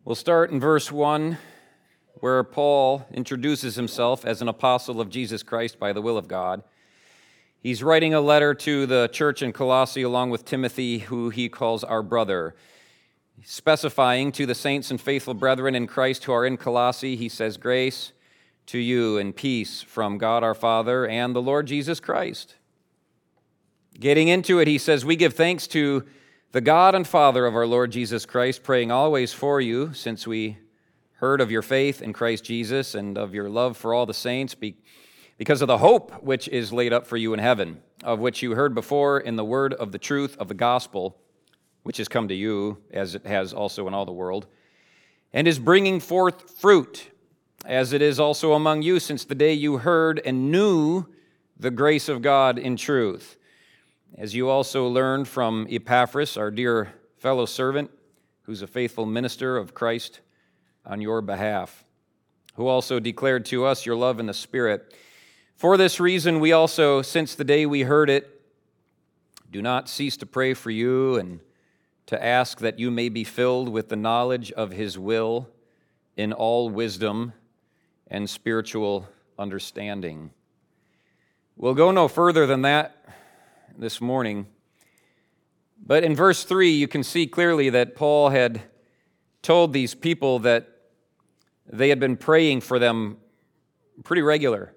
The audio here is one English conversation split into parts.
We'll start in verse 1, where Paul introduces himself as an apostle of Jesus Christ by the will of God. He's writing a letter to the church in Colossae along with Timothy, who he calls our brother. Specifying to the saints and faithful brethren in Christ who are in Colossae, he says, "Grace to you and peace from God our Father and the Lord Jesus Christ." Getting into it, he says, "We give thanks to the God and Father of our Lord Jesus Christ, praying always for you, since we heard of your faith in Christ Jesus and of your love for all the saints, because of the hope which is laid up for you in heaven, of which you heard before in the word of the truth of the gospel, which has come to you, as it has also in all the world, and is bringing forth fruit, as it is also among you since the day you heard and knew the grace of God in truth, as you also learned from Epaphras, our dear fellow servant, who's a faithful minister of Christ on your behalf, who also declared to us your love in the Spirit. For this reason, we also, since the day we heard it, do not cease to pray for you and to ask that you may be filled with the knowledge of His will in all wisdom and spiritual understanding." We'll go no further than that this morning. But in verse 3, you can see clearly that Paul had told these people that they had been praying for them pretty regular.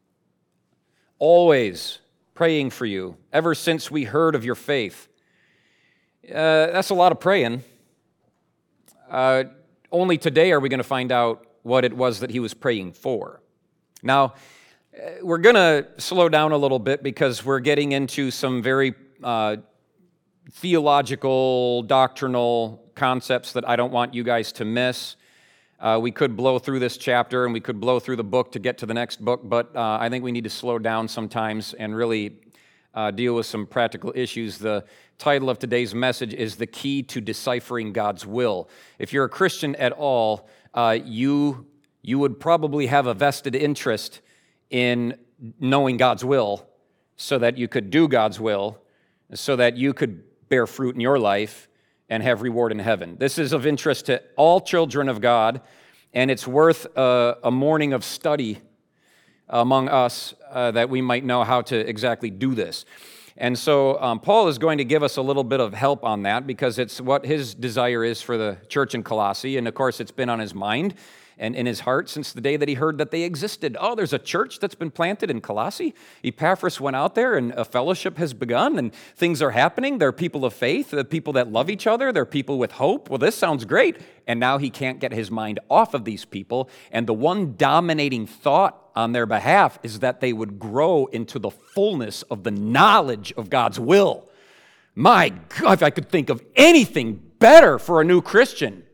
Always praying for you, ever since we heard of your faith. That's a lot of praying. Only today are we going to find out what it was that he was praying for. Now, we're going to slow down a little bit because we're getting into some very theological, doctrinal concepts that I don't want you guys to miss. We could blow through this chapter and we could blow through the book to get to the next book, but I think we need to slow down sometimes and really deal with some practical issues. The title of today's message is "The Key to Deciphering God's Will." If you're a Christian at all, you would probably have a vested interest in knowing God's will so that you could do God's will, so that you could bear fruit in your life and have reward in heaven. This is of interest to all children of God, and it's worth a morning of study among us that we might know how to exactly do this. And so Paul is going to give us a little bit of help on that because it's what his desire is for the church in Colossae, and of course it's been on his mind and in his heart since the day that he heard that they existed. Oh, there's a church that's been planted in Colossae. Epaphras went out there and a fellowship has begun and things are happening. There are people of faith, there are people that love each other, there are people with hope. Well, this sounds great. And now he can't get his mind off of these people. And the one dominating thought on their behalf is that they would grow into the fullness of the knowledge of God's will. My God, if I could think of anything better for a new Christian,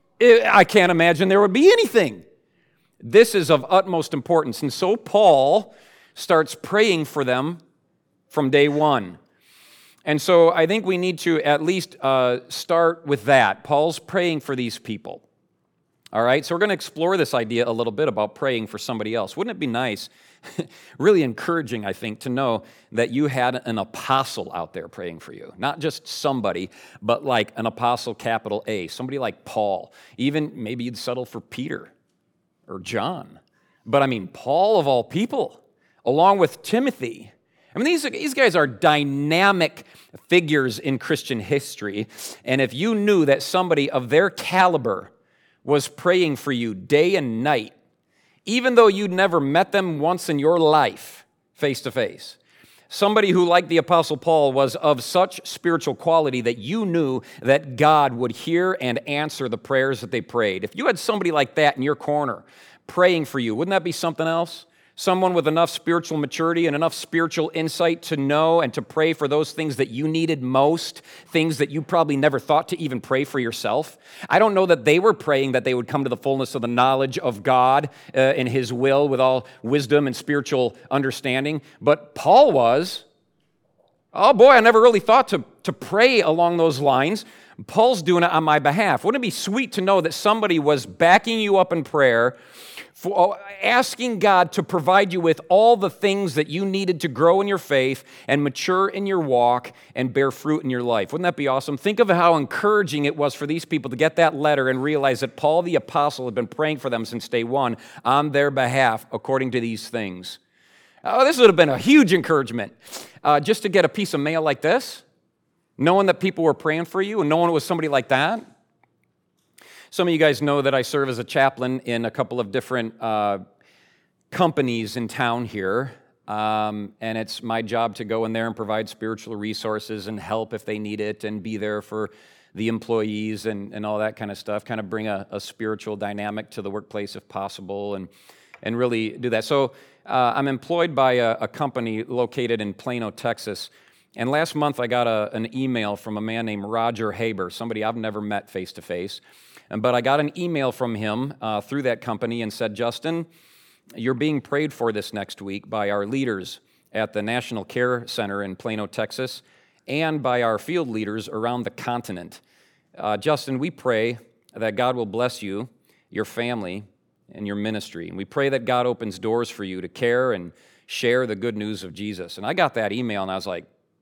I can't imagine there would be anything. This is of utmost importance. And so Paul starts praying for them from day one. And so I think we need to at least start with that. Paul's praying for these people. All right, so we're going to explore this idea a little bit about praying for somebody else. Wouldn't it be nice, really encouraging, I think, to know that you had an apostle out there praying for you? Not just somebody, but like an apostle, capital A, somebody like Paul. Even maybe you'd settle for Peter or John. But I mean, Paul of all people, along with Timothy. I mean, these guys are dynamic figures in Christian history. And if you knew that somebody of their caliber was praying for you day and night, even though you'd never met them once in your life, face to face. Somebody who, like the Apostle Paul, was of such spiritual quality that you knew that God would hear and answer the prayers that they prayed. If you had somebody like that in your corner praying for you, wouldn't that be something else? Someone with enough spiritual maturity and enough spiritual insight to know and to pray for those things that you needed most, things that you probably never thought to even pray for yourself. I don't know that they were praying that they would come to the fullness of the knowledge of God in His will with all wisdom and spiritual understanding, but Paul was. Oh boy, I never really thought to pray along those lines, Paul's doing it on my behalf. Wouldn't it be sweet to know that somebody was backing you up in prayer, for asking God to provide you with all the things that you needed to grow in your faith and mature in your walk and bear fruit in your life? Wouldn't that be awesome? Think of how encouraging it was for these people to get that letter and realize that Paul the apostle had been praying for them since day one on their behalf according to these things. Oh, this would have been a huge encouragement just to get a piece of mail like this, knowing that people were praying for you and knowing it was somebody like that. Some of you guys know that I serve as a chaplain in a couple of different companies in town here, and it's my job to go in there and provide spiritual resources and help if they need it and be there for the employees and all that kind of stuff, kind of bring a spiritual dynamic to the workplace if possible and really do that. So I'm employed by a company located in Plano, Texas, and last month I got an email from a man named Roger Haber, somebody I've never met face-to-face. But I got an email from him through that company and said, Justin, you're being prayed for this next week by our leaders at the National Care Center in Plano, Texas, and by our field leaders around the continent. Justin, we pray that God will bless you, your family, and your ministry. And we pray that God opens doors for you to care and share the good news of Jesus. And I got that email and I was like,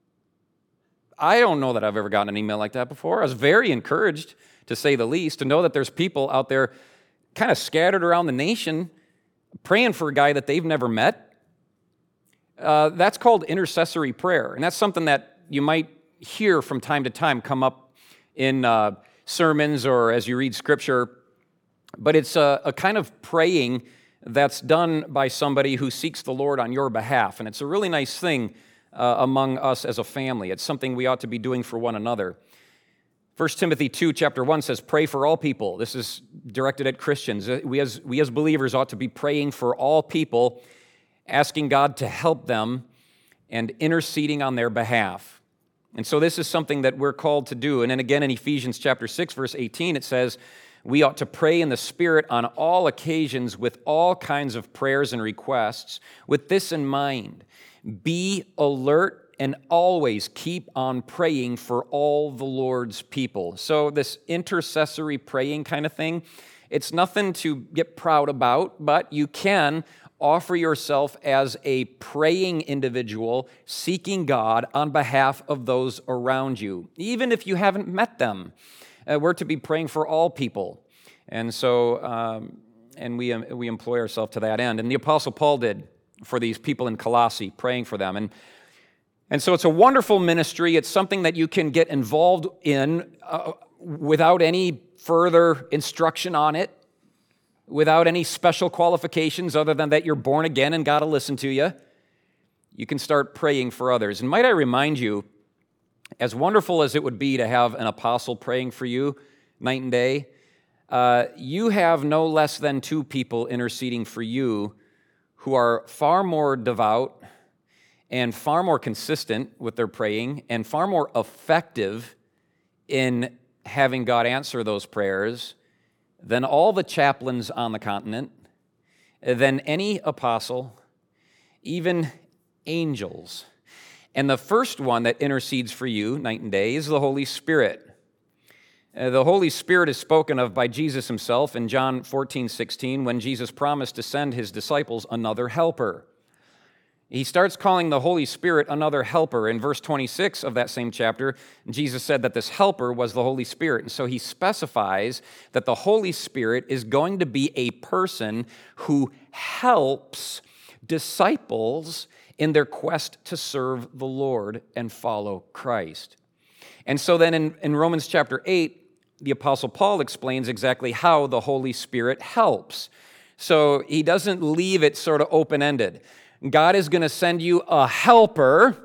I don't know that I've ever gotten an email like that before. I was very encouraged, to say the least, to know that there's people out there kind of scattered around the nation praying for a guy that they've never met. That's called intercessory prayer, and that's something that you might hear from time to time come up in sermons or as you read Scripture, but it's a kind of praying that's done by somebody who seeks the Lord on your behalf, and it's a really nice thing among us as a family. It's something we ought to be doing for one another. 1 Timothy 2, chapter 1 says, pray for all people. This is directed at Christians. We as believers ought to be praying for all people, asking God to help them and interceding on their behalf. And so this is something that we're called to do. And then again in Ephesians chapter 6, verse 18, it says, we ought to pray in the Spirit on all occasions with all kinds of prayers and requests. With this in mind, be alert and always keep on praying for all the Lord's people. So this intercessory praying kind of thing, it's nothing to get proud about, but you can offer yourself as a praying individual, seeking God on behalf of those around you, even if you haven't met them. We're to be praying for all people. And so, and we employ ourselves to that end. And the Apostle Paul did for these people in Colossae, praying for them. And so it's a wonderful ministry. It's something that you can get involved in without any further instruction on it, without any special qualifications other than that you're born again and God will listen to you. You can start praying for others. And might I remind you, as wonderful as it would be to have an apostle praying for you night and day, you have no less than two people interceding for you who are far more devout and far more consistent with their praying and far more effective in having God answer those prayers than all the chaplains on the continent, than any apostle, even angels. And the first one that intercedes for you night and day is the Holy Spirit. The Holy Spirit is spoken of by Jesus himself in John 14:16 when Jesus promised to send his disciples another helper. He starts calling the Holy Spirit another helper. In verse 26 of that same chapter, Jesus said that this helper was the Holy Spirit. And so he specifies that the Holy Spirit is going to be a person who helps disciples in their quest to serve the Lord and follow Christ. And so then in Romans chapter 8, the Apostle Paul explains exactly how the Holy Spirit helps. So he doesn't leave it sort of open-ended. God is going to send you a helper.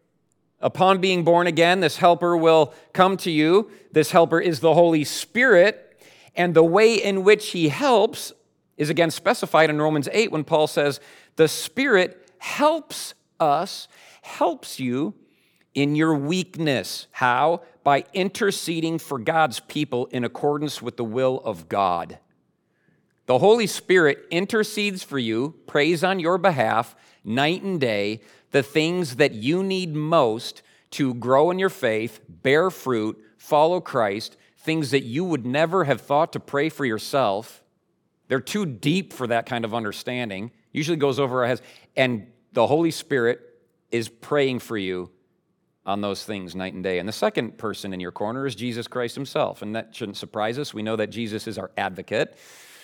Upon being born again, this helper will come to you. This helper is the Holy Spirit. And the way in which he helps is again specified in Romans 8 when Paul says, the Spirit helps you in your weakness. How? By interceding for God's people in accordance with the will of God. The Holy Spirit intercedes for you, prays on your behalf, night and day, the things that you need most to grow in your faith, bear fruit, follow Christ, things that you would never have thought to pray for yourself. They're too deep for that kind of understanding. Usually goes over our heads. And the Holy Spirit is praying for you on those things night and day. And the second person in your corner is Jesus Christ himself. And that shouldn't surprise us. We know that Jesus is our advocate.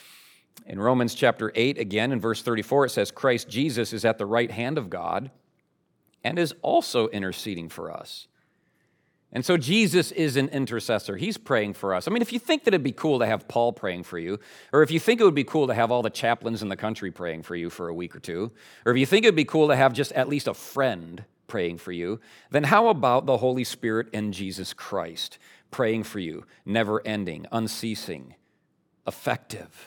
In Romans chapter 8, again, in verse 34, it says, Christ Jesus is at the right hand of God and is also interceding for us. And so Jesus is an intercessor. He's praying for us. I mean, if you think that it'd be cool to have Paul praying for you, or if you think it would be cool to have all the chaplains in the country praying for you for a week or two, or if you think it'd be cool to have just at least a friend praying for you, then how about the Holy Spirit and Jesus Christ praying for you, never ending, unceasing, effective?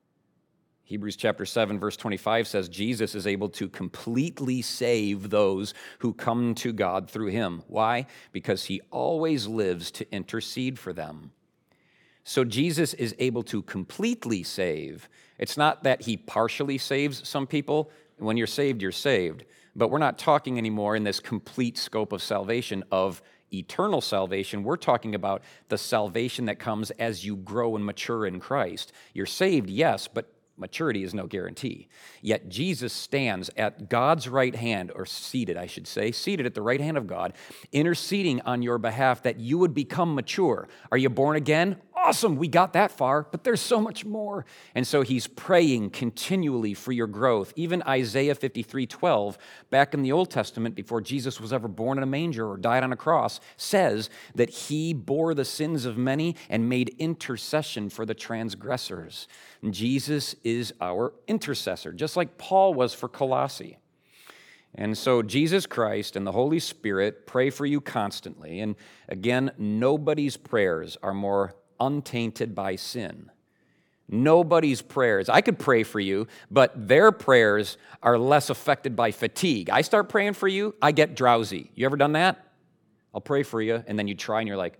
Hebrews chapter 7, verse 25 says, Jesus is able to completely save those who come to God through him. Why? Because he always lives to intercede for them. So Jesus is able to completely save. It's not that he partially saves some people. When you're saved, you're saved. But we're not talking anymore in this complete scope of salvation of eternal salvation. We're talking about the salvation that comes as you grow and mature in Christ. You're saved, yes, but maturity is no guarantee. Yet Jesus stands at God's right hand, or seated, I should say, seated at the right hand of God, interceding on your behalf that you would become mature. Are you born again? Awesome, we got that far, but there's so much more. And so he's praying continually for your growth. Even Isaiah 53:12, back in the Old Testament, before Jesus was ever born in a manger or died on a cross, says that he bore the sins of many and made intercession for the transgressors. And Jesus is our intercessor, just like Paul was for Colossae. And so Jesus Christ and the Holy Spirit pray for you constantly. And again, nobody's prayers are more untainted by sin. Nobody's prayers. I could pray for you, but their prayers are less affected by fatigue. I start praying for you, I get drowsy. You ever done that? I'll pray for you, and then you try, and you're like,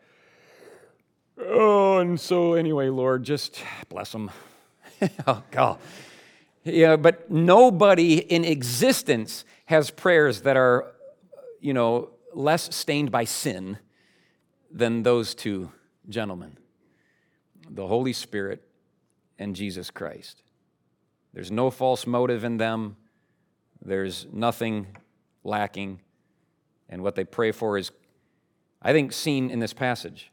oh, and so anyway, Lord, just bless them. Oh, God. Yeah, but nobody in existence has prayers that are, less stained by sin than those two gentlemen, the Holy Spirit and Jesus Christ. There's no false motive in them. There's nothing lacking. And what they pray for is, I think, seen in this passage.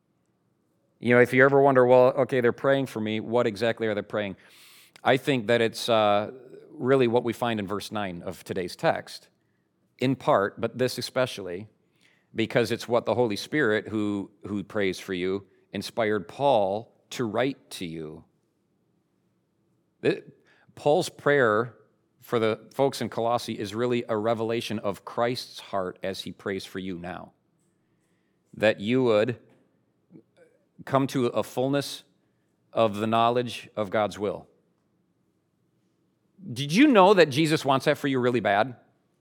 If you ever wonder, well, okay, they're praying for me, what exactly are they praying? I think that it's really what we find in verse 9 of today's text, in part, but this especially, because it's what the Holy Spirit, who prays for you, inspired Paul to write to you. Paul's prayer for the folks in Colossae is really a revelation of Christ's heart as he prays for you now. That you would come to a fullness of the knowledge of God's will. Did you know that Jesus wants that for you really bad?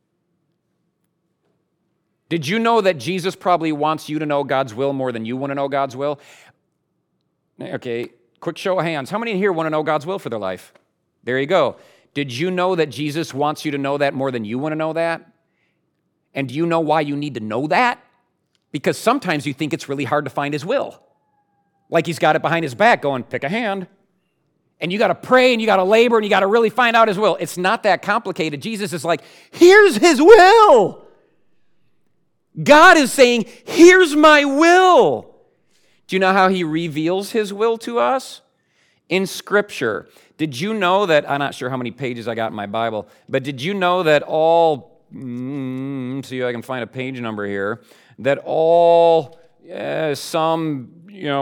Did you know that Jesus probably wants you to know God's will more than you want to know God's will? Okay, quick show of hands. How many in here want to know God's will for their life? There you go. Did you know that Jesus wants you to know that more than you want to know that? And do you know why you need to know that? Because sometimes you think it's really hard to find his will. Like he's got it behind his back going, pick a hand. And you got to pray and you got to labor and you got to really find out his will. It's not that complicated. Jesus is like, here's his will. God is saying, here's my will. Do you know how he reveals his will to us? In Scripture. Did you know that, I'm not sure how many pages I got in my Bible, but did you know that see if I can find a page number here, that all, some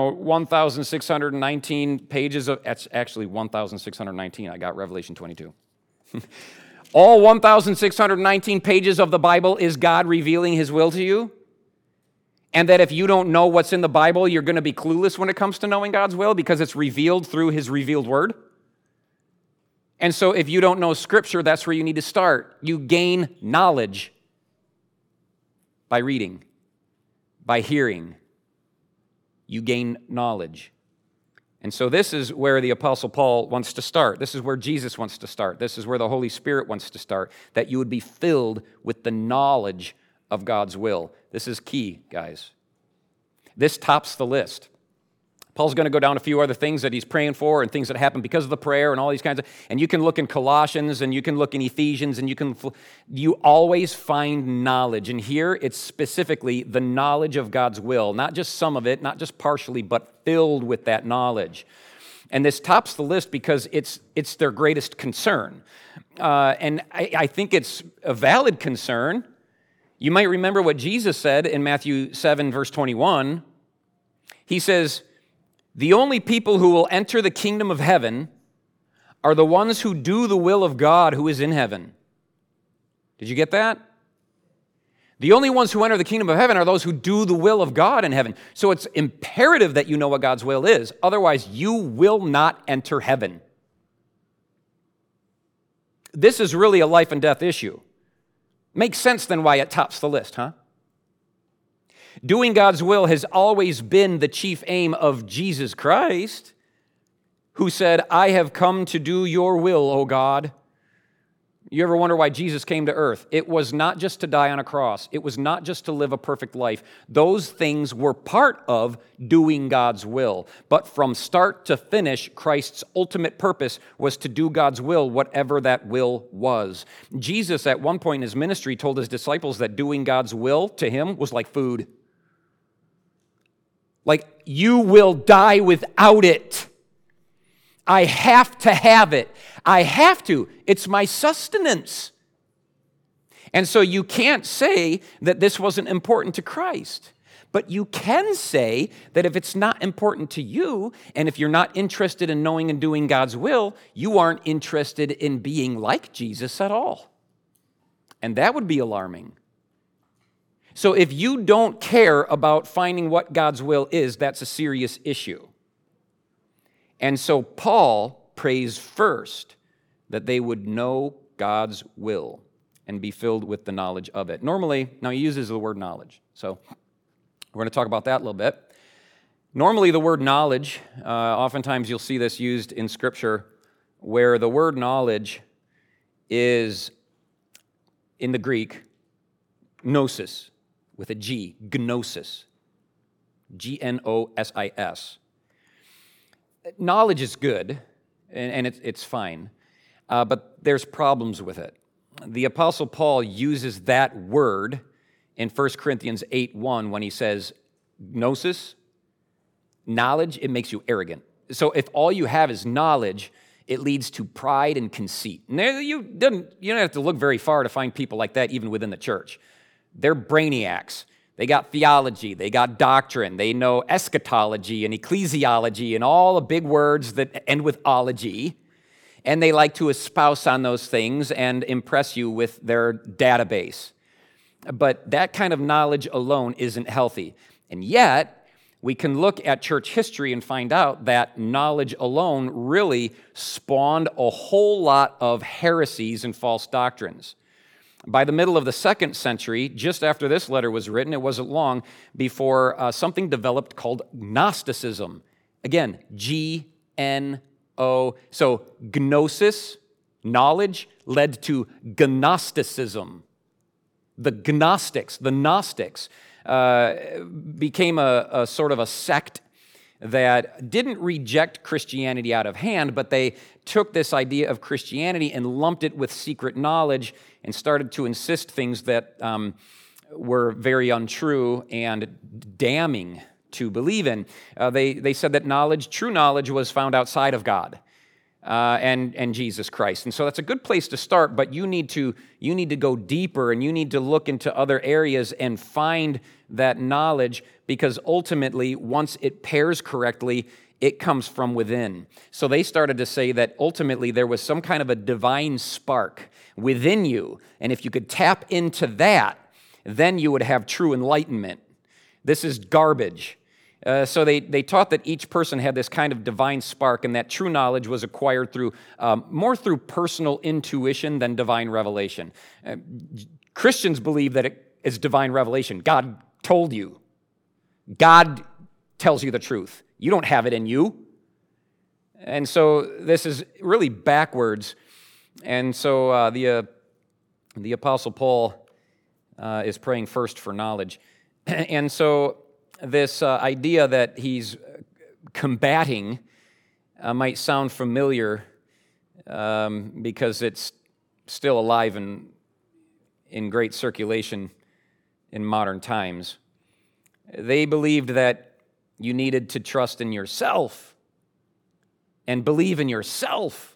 1,619 pages of, that's actually 1,619, I got Revelation 22. All 1,619 pages of the Bible is God revealing his will to you? And that if you don't know what's in the Bible, you're going to be clueless when it comes to knowing God's will because it's revealed through his revealed word? And so if you don't know Scripture, that's where you need to start. You gain knowledge by reading, by hearing. You gain knowledge. And so this is where the Apostle Paul wants to start. This is where Jesus wants to start. This is where the Holy Spirit wants to start, that you would be filled with the knowledge of God's will. This is key, guys. This tops the list. Paul's going to go down a few other things that he's praying for and things that happen because of the prayer and all these kinds of, and you can look in Colossians and you can look in Ephesians and you always find knowledge. And here it's specifically the knowledge of God's will, not just some of it, not just partially, but filled with that knowledge. And this tops the list because it's their greatest concern. And I think it's a valid concern. You might remember what Jesus said in Matthew 7, verse 21. He says, "The only people who will enter the kingdom of heaven are the ones who do the will of God who is in heaven." Did you get that? The only ones who enter the kingdom of heaven are those who do the will of God in heaven. So it's imperative that you know what God's will is. Otherwise, you will not enter heaven. This is really a life and death issue. Makes sense then why it tops the list, huh? Doing God's will has always been the chief aim of Jesus Christ, who said, "I have come to do your will, O God." You ever wonder why Jesus came to earth? It was not just to die on a cross. It was not just to live a perfect life. Those things were part of doing God's will. But from start to finish, Christ's ultimate purpose was to do God's will, whatever that will was. Jesus, at one point in his ministry, told his disciples that doing God's will to him was like food. Like, you will die without it. I have to have it. I have to. It's my sustenance. And so you can't say that this wasn't important to Christ. But you can say that if it's not important to you, and if you're not interested in knowing and doing God's will, you aren't interested in being like Jesus at all. And that would be alarming. So if you don't care about finding what God's will is, that's a serious issue. And so Paul prays first that they would know God's will and be filled with the knowledge of it. Normally, now he uses the word knowledge, so we're going to talk about that a little bit. Normally, the word knowledge, oftentimes you'll see this used in Scripture, where the word knowledge is, in the Greek, gnosis, with a G, gnosis, Gnosis. Knowledge is good, and it's fine, but there's problems with it. The Apostle Paul uses that word in 1 Corinthians 8:1 when he says, gnosis, knowledge, it makes you arrogant. So if all you have is knowledge, it leads to pride and conceit. And you don't have to look very far to find people like that even within the church. They're brainiacs. They got theology, they got doctrine, they know eschatology and ecclesiology and all the big words that end with ology, and they like to espouse on those things and impress you with their database. But that kind of knowledge alone isn't healthy. And yet, we can look at church history and find out that knowledge alone really spawned a whole lot of heresies and false doctrines. By the middle of the 2nd century, just after this letter was written, it wasn't long before something developed called Gnosticism. Again, G-N-O. So gnosis, knowledge, led to Gnosticism. The Gnostics, the Gnostics, became a sort of a sect that didn't reject Christianity out of hand, but they took this idea of Christianity and lumped it with secret knowledge and started to insist things that were very untrue and damning to believe in. They said that knowledge, true knowledge, was found outside of God and Jesus Christ. And so that's a good place to start, but you need to go deeper, and you need to look into other areas and find that knowledge, because ultimately, once it pairs correctly, it comes from within. So they started to say that ultimately there was some kind of a divine spark within you, and if you could tap into that, then you would have true enlightenment. This is garbage. So they taught that each person had this kind of divine spark, and that true knowledge was acquired through more through personal intuition than divine revelation. Christians believe that it is divine revelation. God told you. God tells you the truth. You don't have it in you. And so this is really backwards. And so the Apostle Paul is praying first for knowledge. And so this idea that he's combating might sound familiar because it's still alive and in great circulation in modern times. They believed that you needed to trust in yourself and believe in yourself.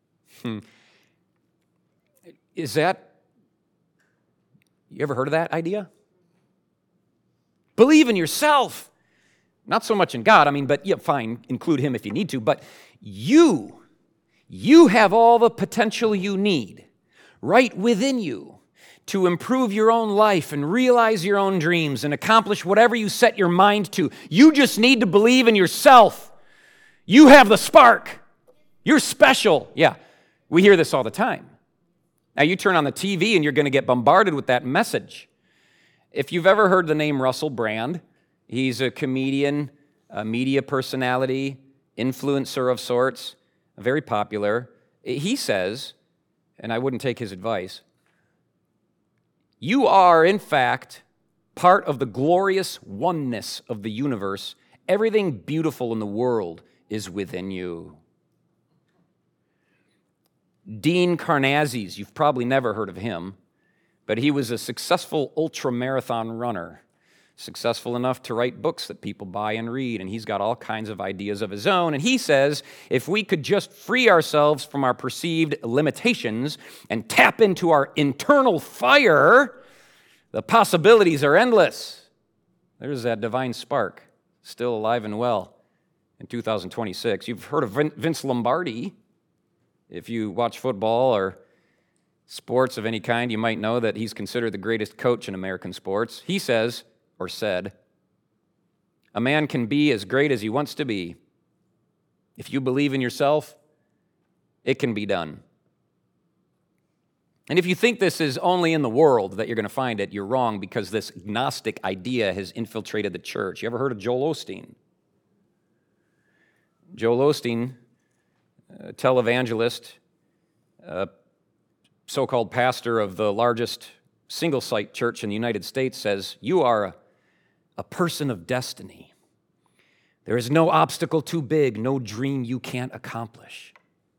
Is that, you ever heard of that idea? Believe in yourself. Not so much in God, but yeah, fine, include him if you need to, but you have all the potential you need right within you to improve your own life and realize your own dreams and accomplish whatever you set your mind to. You just need to believe in yourself. You have the spark. You're special. Yeah, we hear this all the time. Now, you turn on the TV and you're going to get bombarded with that message. If you've ever heard the name Russell Brand, he's a comedian, a media personality, influencer of sorts, very popular. He says, and I wouldn't take his advice, you are, in fact, part of the glorious oneness of the universe. Everything beautiful in the world is within you. Dean Karnazes, you've probably never heard of him, but he was a successful ultramarathon runner, successful enough to write books that people buy and read, and he's got all kinds of ideas of his own. And he says, if we could just free ourselves from our perceived limitations and tap into our internal fire, the possibilities are endless. There's that divine spark, still alive and well in 2026. You've heard of Vince Lombardi. If you watch football or sports of any kind, you might know that he's considered the greatest coach in American sports. He says, or said, a man can be as great as he wants to be. If you believe in yourself, it can be done. And if you think this is only in the world that you're going to find it, you're wrong, because this Gnostic idea has infiltrated the church. You ever heard of Joel Osteen? Joel Osteen, a televangelist, so-called pastor of the largest single-site church in the United States, says, you are a person of destiny. There is no obstacle too big, no dream you can't accomplish.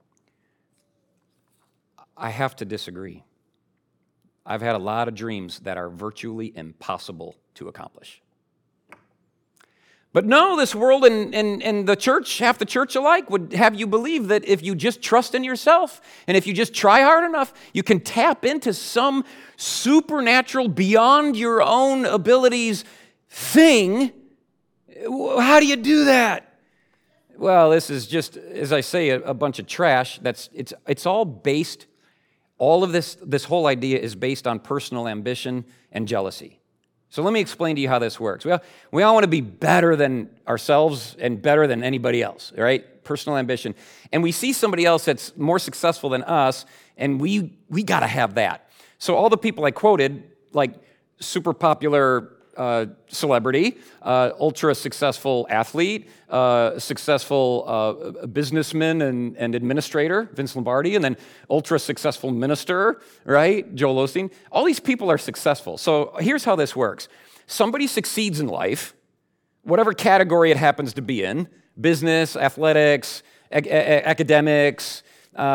I have to disagree. I've had a lot of dreams that are virtually impossible to accomplish. But no, this world and the church, half the church alike, would have you believe that if you just trust in yourself and if you just try hard enough, you can tap into some supernatural, beyond your own abilities thing. How do you do that? Well, this is just, as I say, a bunch of trash. It's all based, all of this whole idea is based on personal ambition and jealousy. So let me explain to you how this works. We all want to be better than ourselves and better than anybody else, right? Personal ambition. And we see somebody else that's more successful than us, and we got to have that. So all the people I quoted, like super popular celebrity, ultra successful athlete, successful businessman and administrator, Vince Lombardi, and then ultra successful minister, right, Joel Osteen. All these people are successful. So here's how this works. Somebody succeeds in life, whatever category it happens to be in, business, athletics, academics,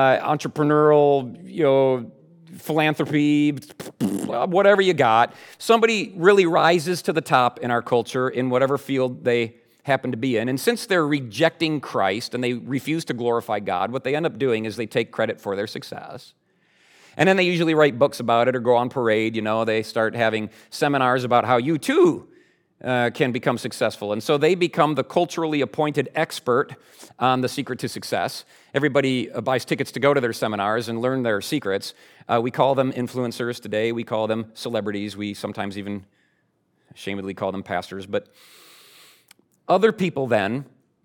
entrepreneurial, philanthropy, whatever you got. Somebody really rises to the top in our culture in whatever field they happen to be in. And since they're rejecting Christ and they refuse to glorify God, what they end up doing is they take credit for their success. And then they usually write books about it or go on parade. They start having seminars about how you too can become successful. And so they become the culturally appointed expert on the secret to success. Everybody buys tickets to go to their seminars and learn their secrets. We call them influencers today. We call them celebrities. We sometimes even ashamedly call them pastors. But other people then,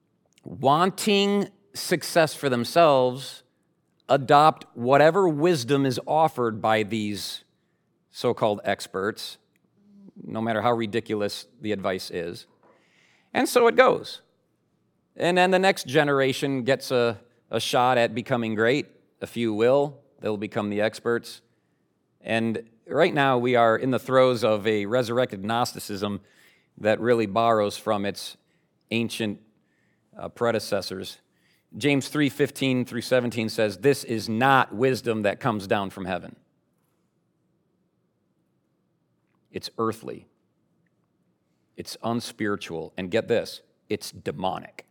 wanting success for themselves, adopt whatever wisdom is offered by these so-called experts, no matter how ridiculous the advice is. And so it goes. And then the next generation gets a shot at becoming great. A few will. They'll become the experts. And right now we are in the throes of a resurrected Gnosticism that really borrows from its ancient predecessors. James 3:15 through 17 says, "This is not wisdom that comes down from heaven. It's earthly. It's unspiritual. And get this, it's demonic."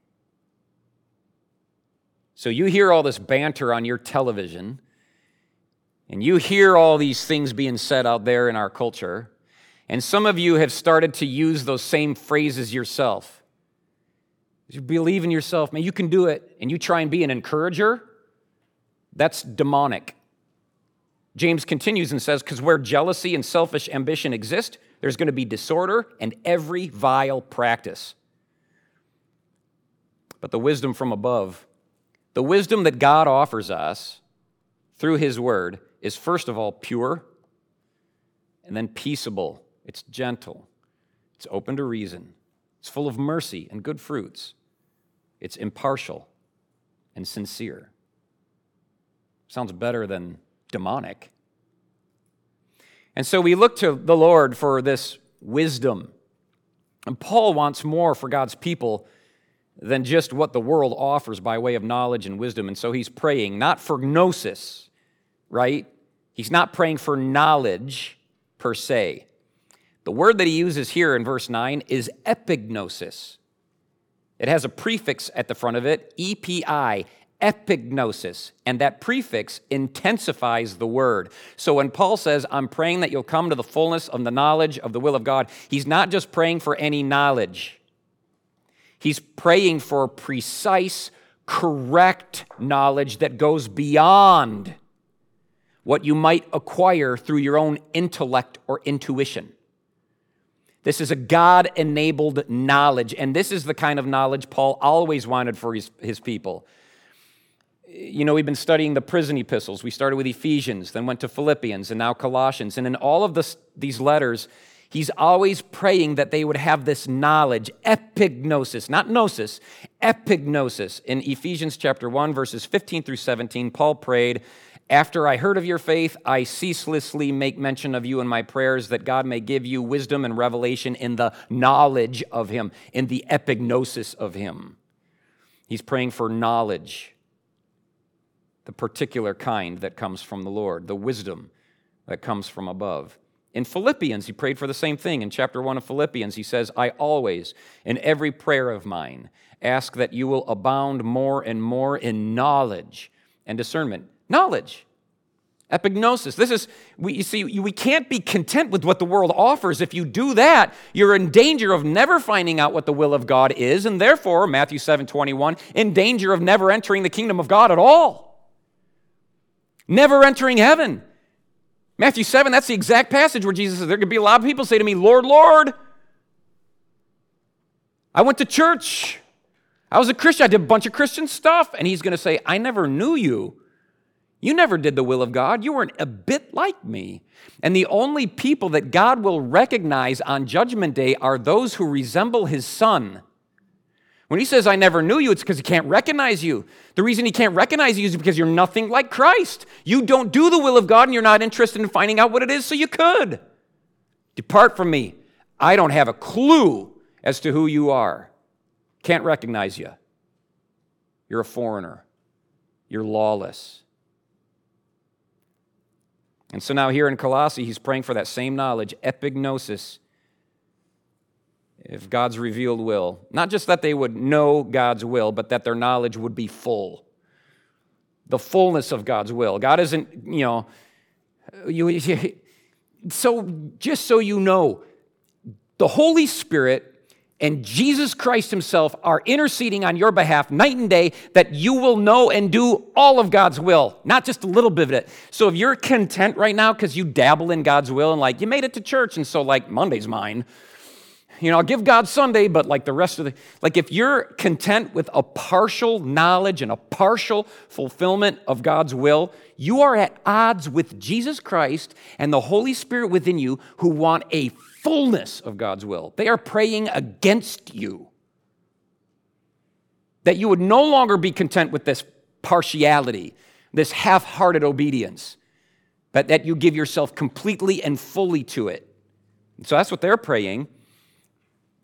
So you hear all this banter on your television, and you hear all these things being said out there in our culture, and some of you have started to use those same phrases yourself. You believe in yourself, man, you can do it, and you try and be an encourager. That's demonic. James continues and says, because where jealousy and selfish ambition exist, there's going to be disorder and every vile practice. But the wisdom from above, the wisdom that God offers us through His Word, is first of all pure, and then peaceable. It's gentle. It's open to reason. It's full of mercy and good fruits. It's impartial and sincere. Sounds better than demonic. And so we look to the Lord for this wisdom. And Paul wants more for God's people than just what the world offers by way of knowledge and wisdom. And so he's praying not for gnosis, right? He's not praying for knowledge per se. The word that he uses here in verse 9 is epignosis. It has a prefix at the front of it, EPI, epignosis, and that prefix intensifies the word. So when Paul says, I'm praying that you'll come to the fullness of the knowledge of the will of God, he's not just praying for any knowledge. He's praying for precise, correct knowledge that goes beyond what you might acquire through your own intellect or intuition. This is a God-enabled knowledge, and this is the kind of knowledge Paul always wanted for his people. You know, we've been studying the prison epistles. We started with Ephesians, then went to Philippians, and now Colossians. And in all of these letters, he's always praying that they would have this knowledge, epignosis, not gnosis, epignosis. In Ephesians chapter 1, verses 15 through 17, Paul prayed, after I heard of your faith, I ceaselessly make mention of you in my prayers that God may give you wisdom and revelation in the knowledge of Him, in the epignosis of Him. He's praying for knowledge, the particular kind that comes from the Lord, the wisdom that comes from above. In Philippians, he prayed for the same thing. In chapter 1 of Philippians, he says, I always, in every prayer of mine, ask that you will abound more and more in knowledge and discernment. Knowledge, epignosis. We can't be content with what the world offers. If you do that, you're in danger of never finding out what the will of God is, and therefore, Matthew 7:21, in danger of never entering the kingdom of God at all. Never entering heaven. Matthew 7, that's the exact passage where Jesus says, there could be a lot of people say to me, Lord, Lord, I went to church. I was a Christian. I did a bunch of Christian stuff. And he's going to say, I never knew you. You never did the will of God. You weren't a bit like me. And the only people that God will recognize on Judgment Day are those who resemble His Son. When He says, I never knew you, it's because He can't recognize you. The reason He can't recognize you is because you're nothing like Christ. You don't do the will of God, and you're not interested in finding out what it is, so you could. Depart from me. I don't have a clue as to who you are. Can't recognize you. You're a foreigner. You're lawless. And so now here in Colossae, he's praying for that same knowledge, epignosis, if God's revealed will. Not just that they would know God's will, but that their knowledge would be full. The fullness of God's will. God isn't, just so you know, the Holy Spirit and Jesus Christ Himself are interceding on your behalf night and day that you will know and do all of God's will, not just a little bit of it. So if you're content right now because you dabble in God's will and you made it to church and so Monday's mine, I'll give God Sunday, but the rest of if you're content with a partial knowledge and a partial fulfillment of God's will, you are at odds with Jesus Christ and the Holy Spirit within you who want a fullness of God's will. They are praying against you. That you would no longer be content with this partiality, this half-hearted obedience, but that you give yourself completely and fully to it. And so that's what they're praying.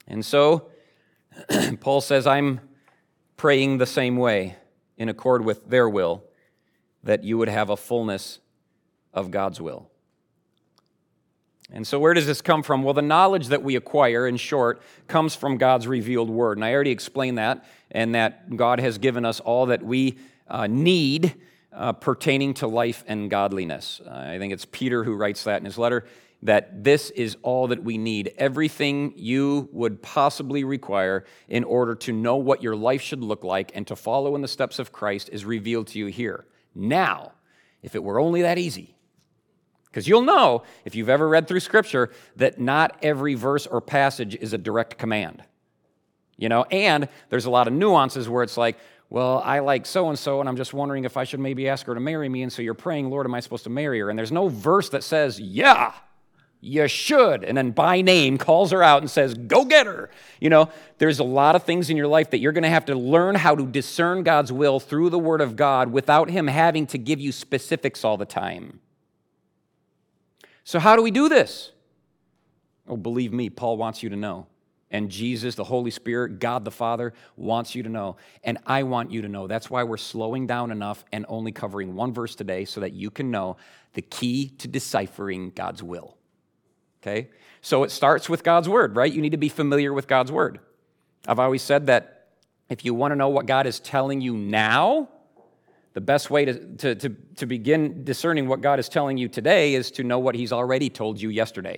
And so, Paul says, I'm praying the same way, in accord with their will, that you would have a fullness of God's will. And so where does this come from? Well, the knowledge that we acquire, in short, comes from God's revealed word. And I already explained that, and that God has given us all that we need pertaining to life and godliness. I think it's Peter who writes that in his letter, that this is all that we need. Everything you would possibly require in order to know what your life should look like and to follow in the steps of Christ is revealed to you here. Now, if it were only that easy, because you'll know, if you've ever read through Scripture, that not every verse or passage is a direct command. And there's a lot of nuances where it's like, well, I like so-and-so, and I'm just wondering if I should maybe ask her to marry me, and so you're praying, Lord, am I supposed to marry her? And there's no verse that says, yeah, you should, and then by name calls her out and says, go get her. There's a lot of things in your life that you're going to have to learn how to discern God's will through the Word of God without Him having to give you specifics all the time. So how do we do this? Oh, believe me, Paul wants you to know. And Jesus, the Holy Spirit, God the Father, wants you to know. And I want you to know. That's why we're slowing down enough and only covering one verse today so that you can know the key to deciphering God's will. Okay? So it starts with God's Word, right? You need to be familiar with God's Word. I've always said that if you want to know what God is telling you now, the best way to begin discerning what God is telling you today is to know what He's already told you yesterday.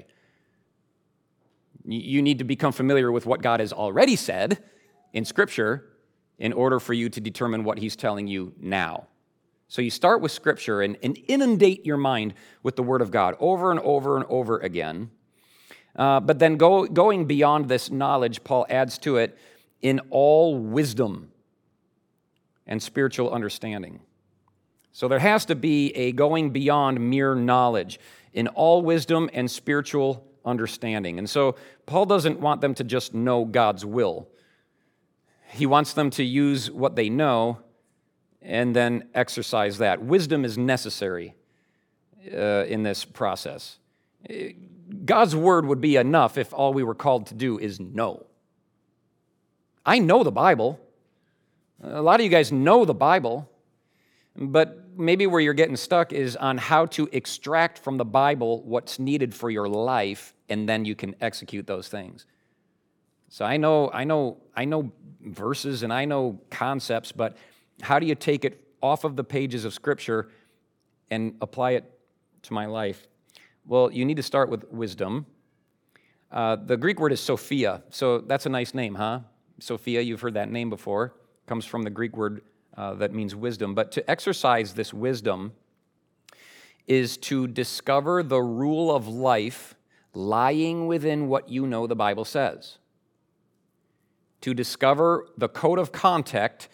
You need to become familiar with what God has already said in Scripture in order for you to determine what He's telling you now. So you start with Scripture and inundate your mind with the Word of God over and over and over again. But then going beyond this knowledge, Paul adds to it, in all wisdom and spiritual understanding. So there has to be a going beyond mere knowledge in all wisdom and spiritual understanding. And so Paul doesn't want them to just know God's will. He wants them to use what they know and then exercise that. Wisdom is necessary in this process. God's word would be enough if all we were called to do is know. I know the Bible. A lot of you guys know the Bible, but maybe where you're getting stuck is on how to extract from the Bible what's needed for your life, and then you can execute those things. So I know verses and I know concepts, but how do you take it off of the pages of Scripture and apply it to my life? Well, you need to start with wisdom. The Greek word is Sophia, so that's a nice name, huh? Sophia, you've heard that name before. Comes from the Greek word that means wisdom. But to exercise this wisdom is to discover the rule of life lying within what you know the Bible says. To discover the code of conduct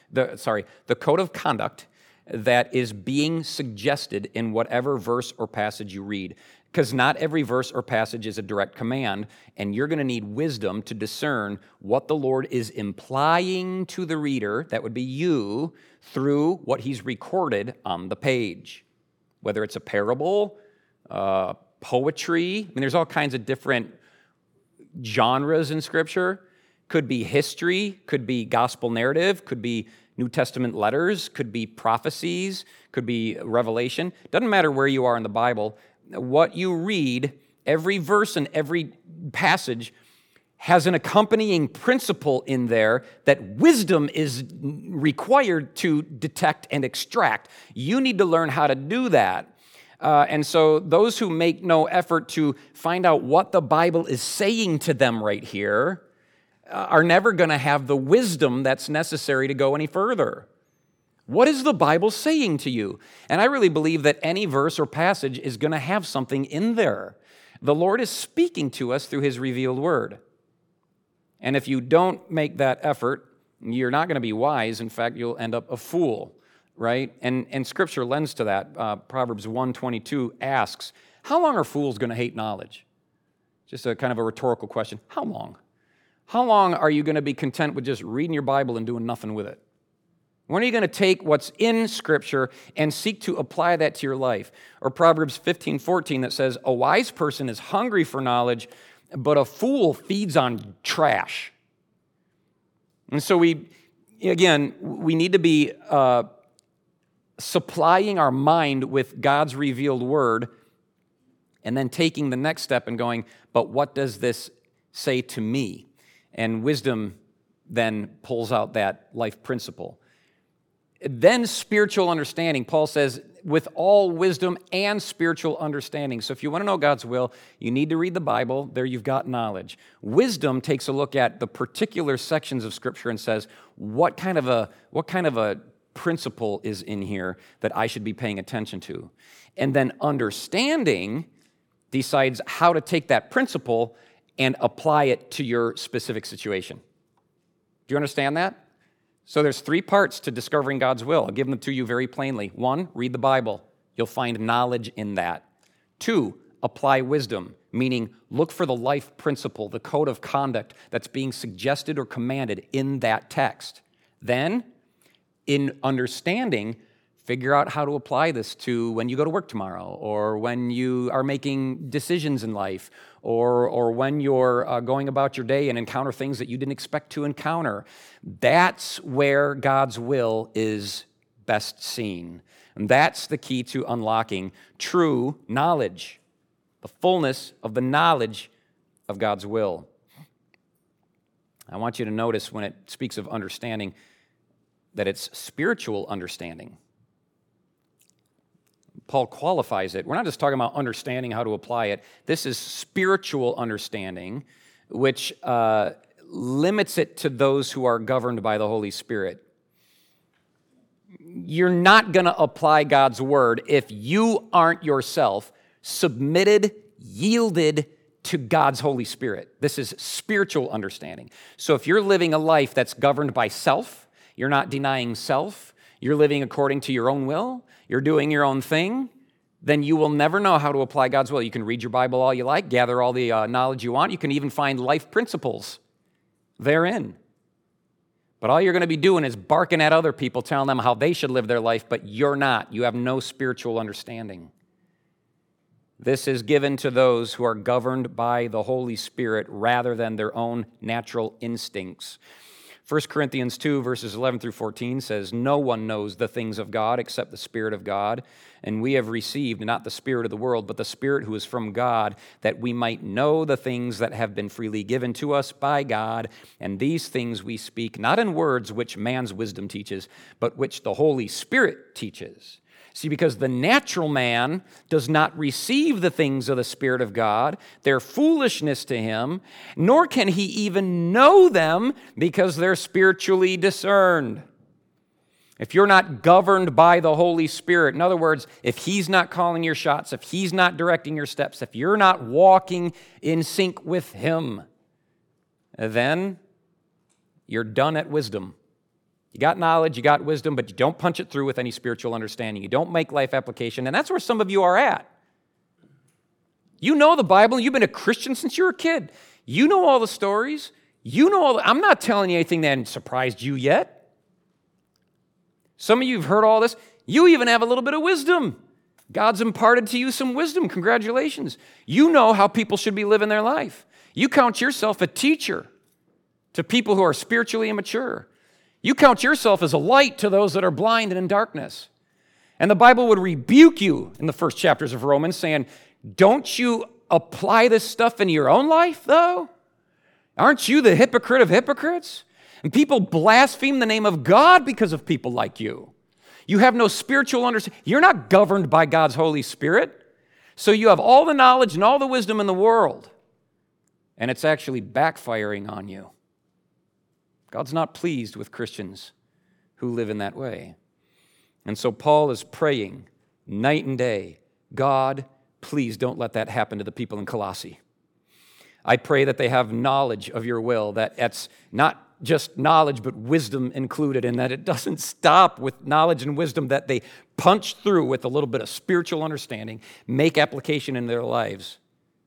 that is being suggested in whatever verse or passage you read. Because not every verse or passage is a direct command, and you're going to need wisdom to discern what the Lord is implying to the reader, that would be you, through what He's recorded on the page. Whether it's a parable, poetry, I mean, there's all kinds of different genres in Scripture. Could be history, could be gospel narrative, could be New Testament letters, could be prophecies, could be revelation. Doesn't matter where you are in the Bible. What you read, every verse and every passage has an accompanying principle in there that wisdom is required to detect and extract. You need to learn how to do that. And so those who make no effort to find out what the Bible is saying to them right here are never going to have the wisdom that's necessary to go any further. What is the Bible saying to you? And I really believe that any verse or passage is going to have something in there. The Lord is speaking to us through His revealed word. And if you don't make that effort, you're not going to be wise. In fact, you'll end up a fool, right? And Scripture lends to that. Proverbs 1:22 asks, how long are fools going to hate knowledge? Just a kind of a rhetorical question. How long? How long are you going to be content with just reading your Bible and doing nothing with it? When are you going to take what's in Scripture and seek to apply that to your life? Or Proverbs 15:14 that says, a wise person is hungry for knowledge, but a fool feeds on trash. And so we need to be supplying our mind with God's revealed word and then taking the next step and going, but what does this say to me? And wisdom then pulls out that life principle. Then spiritual understanding. Paul says, with all wisdom and spiritual understanding. So if you want to know God's will, you need to read the Bible. There you've got knowledge. Wisdom takes a look at the particular sections of Scripture and says, what kind of a principle is in here that I should be paying attention to? And then understanding decides how to take that principle and apply it to your specific situation. Do you understand that? So there's 3 parts to discovering God's will. I'll give them to you very plainly. 1, read the Bible. You'll find knowledge in that. 2, apply wisdom, meaning look for the life principle, the code of conduct that's being suggested or commanded in that text. Then, in understanding, figure out how to apply this to when you go to work tomorrow, or when you are making decisions in life, or when you're going about your day and encounter things that you didn't expect to encounter. That's where God's will is best seen. And that's the key to unlocking true knowledge, the fullness of the knowledge of God's will. I want you to notice when it speaks of understanding that it's spiritual understanding. Paul qualifies it. We're not just talking about understanding how to apply it. This is spiritual understanding, which limits it to those who are governed by the Holy Spirit. You're not going to apply God's word if you aren't yourself submitted, yielded to God's Holy Spirit. This is spiritual understanding. So if you're living a life that's governed by self, you're not denying self, you're living according to your own will, you're doing your own thing, then you will never know how to apply God's will. You can read your Bible all you like, gather all the knowledge you want. You can even find life principles therein. But all you're going to be doing is barking at other people, telling them how they should live their life, but you're not. You have no spiritual understanding. This is given to those who are governed by the Holy Spirit rather than their own natural instincts. 1 Corinthians 2, verses 11 through 14 says, "No one knows the things of God except the Spirit of God, and we have received not the spirit of the world, but the Spirit who is from God, that we might know the things that have been freely given to us by God. And these things we speak, not in words which man's wisdom teaches, but which the Holy Spirit teaches." See, because the natural man does not receive the things of the Spirit of God, they're foolishness to him, nor can he even know them because they're spiritually discerned. If you're not governed by the Holy Spirit, in other words, if he's not calling your shots, if he's not directing your steps, if you're not walking in sync with him, then you're done at wisdom. You got knowledge, you got wisdom, but you don't punch it through with any spiritual understanding. You don't make life application, and that's where some of you are at. You know the Bible, you've been a Christian since you were a kid. You know all the stories. You know all I'm not telling you anything that surprised you yet. Some of you have heard all this. You even have a little bit of wisdom. God's imparted to you some wisdom. Congratulations. You know how people should be living their life. You count yourself a teacher to people who are spiritually immature. You count yourself as a light to those that are blind and in darkness. And the Bible would rebuke you in the first chapters of Romans saying, don't you apply this stuff in your own life, though? Aren't you the hypocrite of hypocrites? And people blaspheme the name of God because of people like you. You have no spiritual understanding. You're not governed by God's Holy Spirit. So you have all the knowledge and all the wisdom in the world. And it's actually backfiring on you. God's not pleased with Christians who live in that way. And so Paul is praying night and day, God, please don't let that happen to the people in Colossae. I pray that they have knowledge of your will, that it's not just knowledge, but wisdom included, and that it doesn't stop with knowledge and wisdom, that they punch through with a little bit of spiritual understanding, make application in their lives.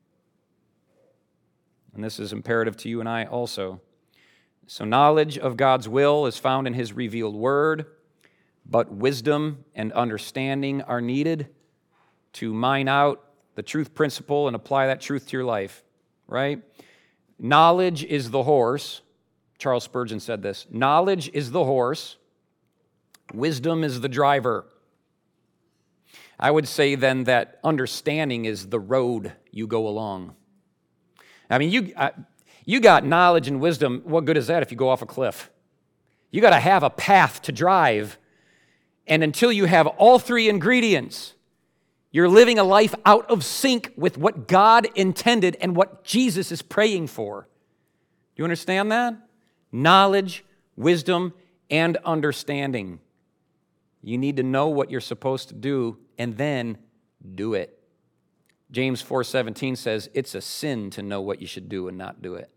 And this is imperative to you and I also. So knowledge of God's will is found in his revealed word, but wisdom and understanding are needed to mine out the truth principle and apply that truth to your life. right? Knowledge is the horse. Charles Spurgeon said this. Knowledge is the horse. Wisdom is the driver. I would say then that understanding is the road you go along. I mean, you got knowledge and wisdom. What good is that if you go off a cliff? You got to have a path to drive. And until you have all three ingredients, you're living a life out of sync with what God intended and what Jesus is praying for. Do you understand that? Knowledge, wisdom, and understanding. You need to know what you're supposed to do and then do it. James 4:17 says, it's a sin to know what you should do and not do it.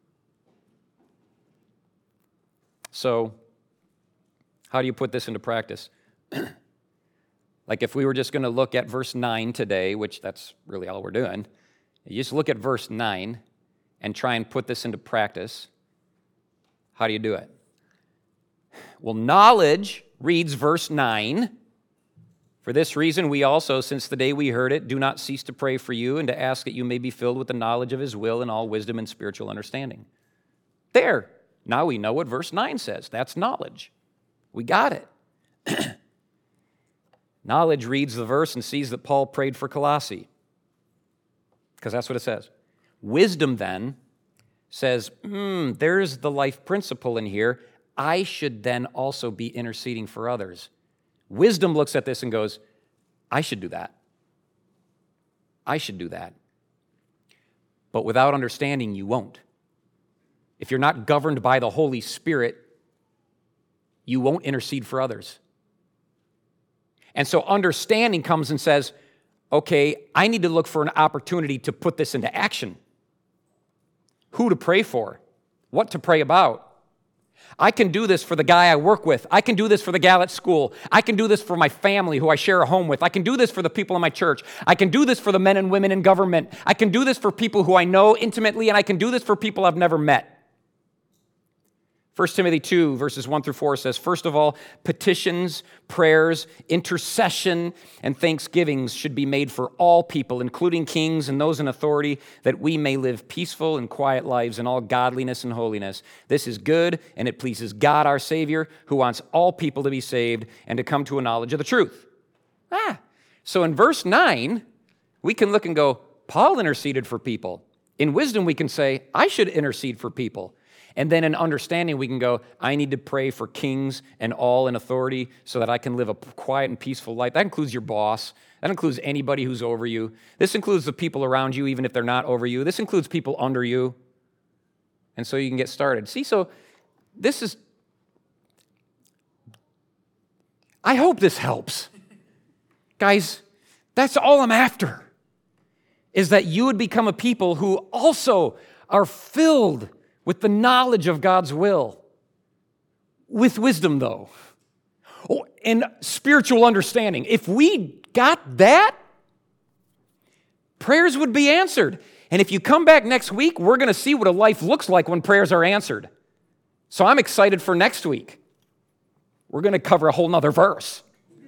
So, how do you put this into practice? Like if we were just going to look at verse 9 today, which that's really all we're doing, you just look at verse 9 and try and put this into practice. How do you do it? Well, knowledge reads verse 9. For this reason, we also, since the day we heard it, do not cease to pray for you and to ask that you may be filled with the knowledge of his will and all wisdom and spiritual understanding. There. Now we know what verse 9 says. That's knowledge. We got it. Knowledge reads the verse and sees that Paul prayed for Colossae, because that's what it says. Wisdom then says, there's the life principle in here. I should then also be interceding for others. Wisdom looks at this and goes, I should do that. I should do that. But without understanding, you won't. If you're not governed by the Holy Spirit, you won't intercede for others. And so understanding comes and says, okay, I need to look for an opportunity to put this into action. Who to pray for, what to pray about. I can do this for the guy I work with. I can do this for the gal at school. I can do this for my family who I share a home with. I can do this for the people in my church. I can do this for the men and women in government. I can do this for people who I know intimately, and I can do this for people I've never met. 1 Timothy 2, verses 1 through 4 says, first of all, petitions, prayers, intercession, and thanksgivings should be made for all people, including kings and those in authority, that we may live peaceful and quiet lives in all godliness and holiness. This is good, and it pleases God our Savior, who wants all people to be saved and to come to a knowledge of the truth. So in verse 9, we can look and go, Paul interceded for people. In wisdom, we can say, I should intercede for people. And then in understanding, we can go, I need to pray for kings and all in authority so that I can live a quiet and peaceful life. That includes your boss. That includes anybody who's over you. This includes the people around you, even if they're not over you. This includes people under you. And so you can get started. See, so this is, I hope this helps. Guys, that's all I'm after, is that you would become a people who also are filled with the knowledge of God's will. With wisdom, though. And spiritual understanding. If we got that, prayers would be answered. And if you come back next week, we're going to see what a life looks like when prayers are answered. So I'm excited for next week. We're going to cover a whole nother verse.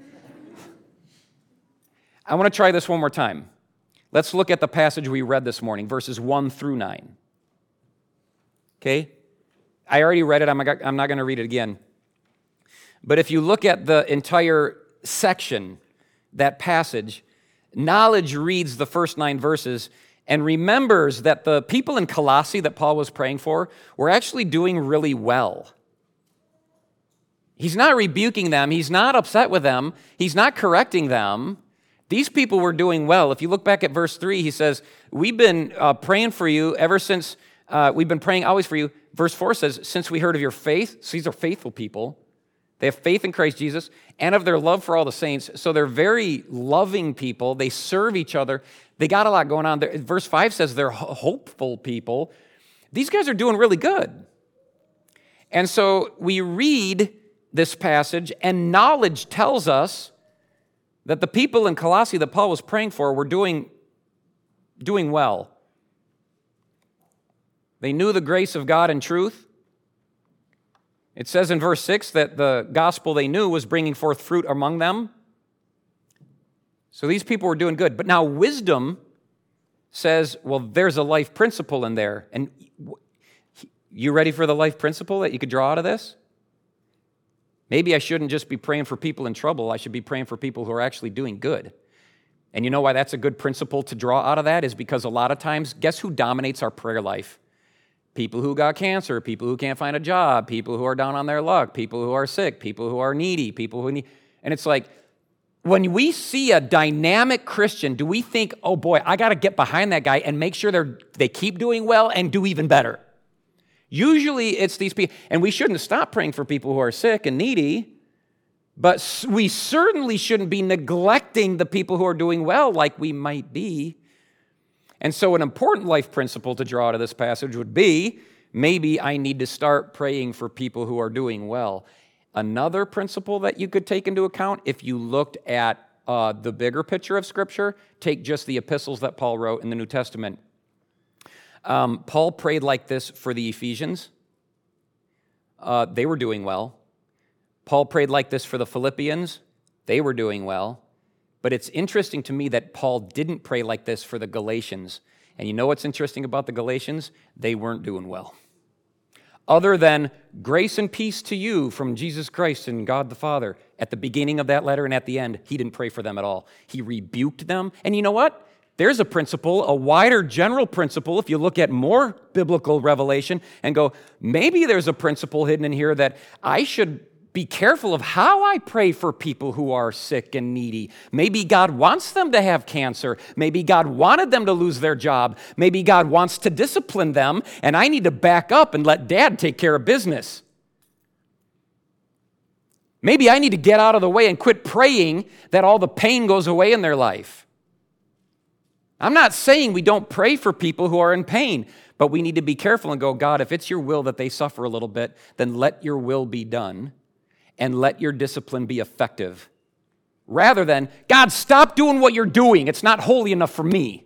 I want to try this one more time. Let's look at the passage we read this morning, verses 1 through 9. Okay? I already read it. I'm not going to read it again. But if you look at the entire section, that passage, knowledge reads the first 9 verses and remembers that the people in Colossae that Paul was praying for were actually doing really well. He's not rebuking them. He's not upset with them. He's not correcting them. These people were doing well. If you look back at verse 3, he says, we've been praying for you ever since... we've been praying always for you. Verse 4 says, since we heard of your faith, so these are faithful people. They have faith in Christ Jesus and of their love for all the saints. So they're very loving people. They serve each other. They got a lot going on. Verse 5 says they're hopeful people. These guys are doing really good. And so we read this passage, and knowledge tells us that the people in Colossae that Paul was praying for were doing well. They knew the grace of God and truth. It says in verse 6 that the gospel they knew was bringing forth fruit among them. So these people were doing good. But now wisdom says, well, there's a life principle in there. And you ready for the life principle that you could draw out of this? Maybe I shouldn't just be praying for people in trouble. I should be praying for people who are actually doing good. And you know why that's a good principle to draw out of that is because a lot of times, guess who dominates our prayer life? People who got cancer, people who can't find a job, people who are down on their luck, people who are sick, people who are needy, people who need... And it's like, when we see a dynamic Christian, do we think, oh boy, I got to get behind that guy and make sure they keep doing well and do even better? Usually it's these people, and we shouldn't stop praying for people who are sick and needy, but we certainly shouldn't be neglecting the people who are doing well like we might be. And so an important life principle to draw out of this passage would be, maybe I need to start praying for people who are doing well. Another principle that you could take into account, if you looked at the bigger picture of Scripture, take just the epistles that Paul wrote in the New Testament. Paul prayed like this for the Ephesians. They were doing well. Paul prayed like this for the Philippians. They were doing well. But it's interesting to me that Paul didn't pray like this for the Galatians. And you know what's interesting about the Galatians? They weren't doing well. Other than grace and peace to you from Jesus Christ and God the Father. At the beginning of that letter and at the end, he didn't pray for them at all. He rebuked them. And you know what? There's a principle, a wider general principle, if you look at more biblical revelation and go, maybe there's a principle hidden in here that I should be careful of how I pray for people who are sick and needy. Maybe God wants them to have cancer. Maybe God wanted them to lose their job. Maybe God wants to discipline them, and I need to back up and let Dad take care of business. Maybe I need to get out of the way and quit praying that all the pain goes away in their life. I'm not saying we don't pray for people who are in pain, but we need to be careful and go, God, if it's your will that they suffer a little bit, then let your will be done and let your discipline be effective. Rather than, God, stop doing what you're doing. It's not holy enough for me.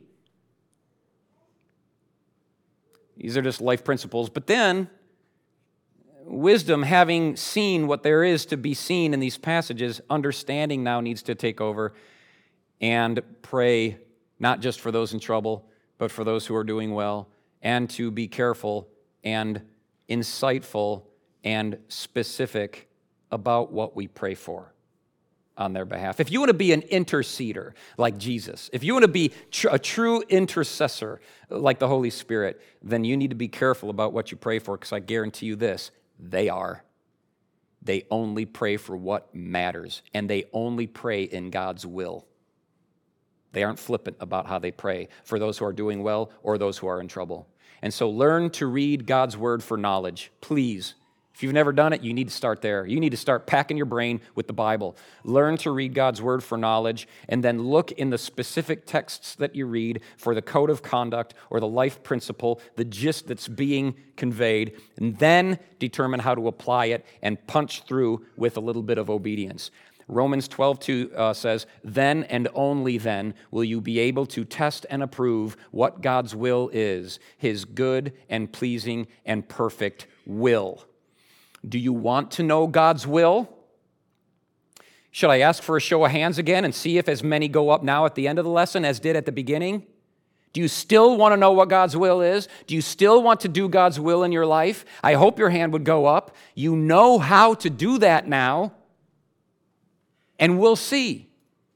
These are just life principles. But then, wisdom, having seen what there is to be seen in these passages, understanding now needs to take over and pray not just for those in trouble, but for those who are doing well, and to be careful and insightful and specific about what we pray for on their behalf. If you want to be an interceder like Jesus, if you want to be a true intercessor like the Holy Spirit, then you need to be careful about what you pray for, because I guarantee you this, they are. They only pray for what matters, and they only pray in God's will. They aren't flippant about how they pray for those who are doing well or those who are in trouble. And so learn to read God's word for knowledge. Please, if you've never done it, you need to start there. You need to start packing your brain with the Bible. Learn to read God's word for knowledge, and then look in the specific texts that you read for the code of conduct or the life principle, the gist that's being conveyed, and then determine how to apply it and punch through with a little bit of obedience. Romans 12:2 says, then and only then will you be able to test and approve what God's will is, his good and pleasing and perfect will. Do you want to know God's will? Should I ask for a show of hands again and see if as many go up now at the end of the lesson as did at the beginning? Do you still want to know what God's will is? Do you still want to do God's will in your life? I hope your hand would go up. You know how to do that now. And we'll see.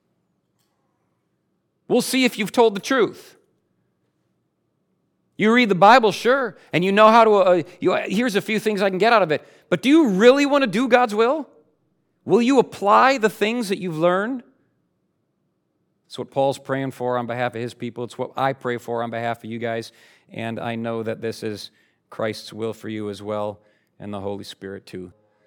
We'll see if you've told the truth. You read the Bible, sure, and you know how to, here's a few things I can get out of it. But do you really want to do God's will? Will you apply the things that you've learned? It's what Paul's praying for on behalf of his people. It's what I pray for on behalf of you guys. And I know that this is Christ's will for you as well, and the Holy Spirit too.